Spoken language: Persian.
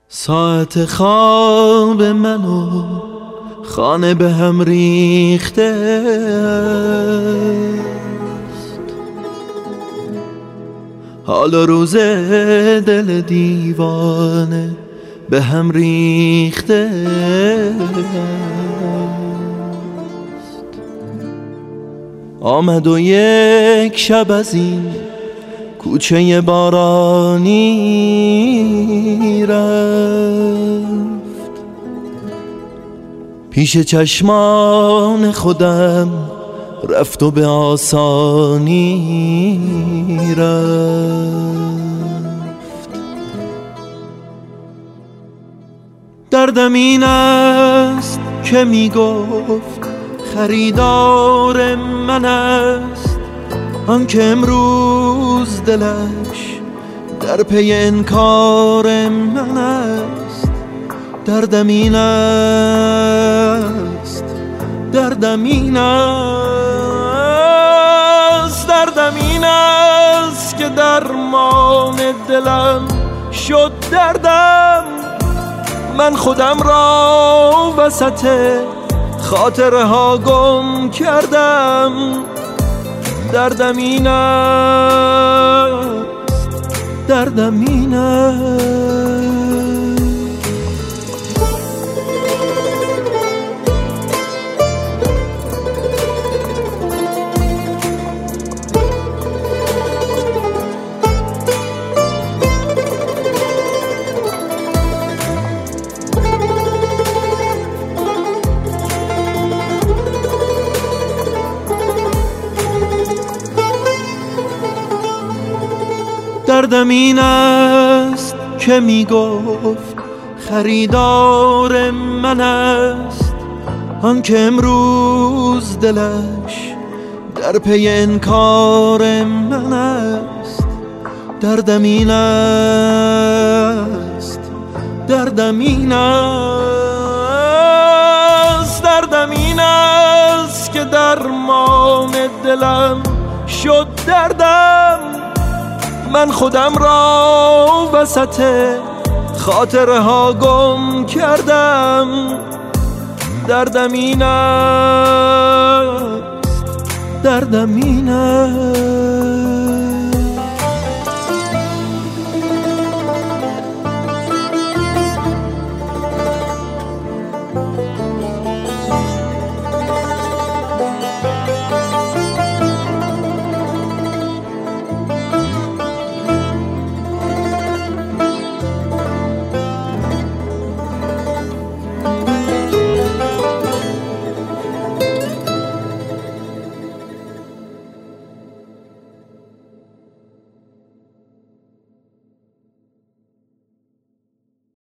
ساعت خواب منو خانه به هم ریخته است، حالا روز دل دیوانه به هم ریخته است. آمد و یک شب از این کوچه بارانی رفت، پیش چشمان خودم رفت و به آسانی رفت. دردم این است که می گفت خریدار من است، آن که امروز دلش در پی انکار من است. دردم این است، دردم این است، دردم این است که درمان دلم شد دردم. من خودم را وسط خاطره ها گم کردم. دردم این است، دردم این است. دردم این است که می گفت خریدار من است، آن که امروز دلش در پی انکار من است. دردم این است، دردم این است، دردم این است که درمان دلم شد دردم. من خودم را وسط خاطره ها گم کردم. دردم این است، دردم این است.